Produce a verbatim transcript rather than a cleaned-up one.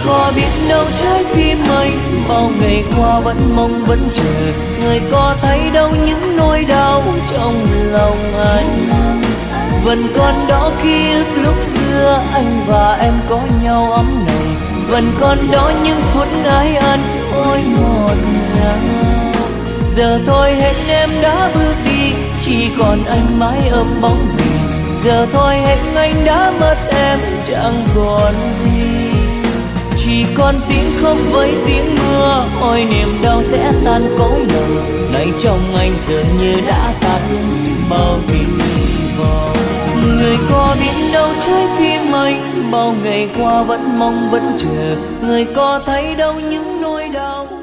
có biết đâu trái tim anh bao ngày qua vẫn mong vẫn chờ. Người có thấy đâu những nỗi đau trong lòng anh. Vẫn còn đó ký ức lúc xưa anh và em có nhau ấm này. Vẫn còn đó những phút ái ân ôi ngọt ngào. Giờ thôi hết em đã bước đi, chỉ còn anh mãi ôm bóng hình. Giờ thôi hết anh đã mất em chẳng còn gì. Chỉ còn tiếng không với tiếng mưa, ôi niềm đau sẽ tan cõi lòng. Nay trong anh dường như đã tắt bao hy vọng. Người có biết đâu trái tim anh bao ngày qua vẫn mong vẫn chờ. Người có thấy đâu những nỗi đau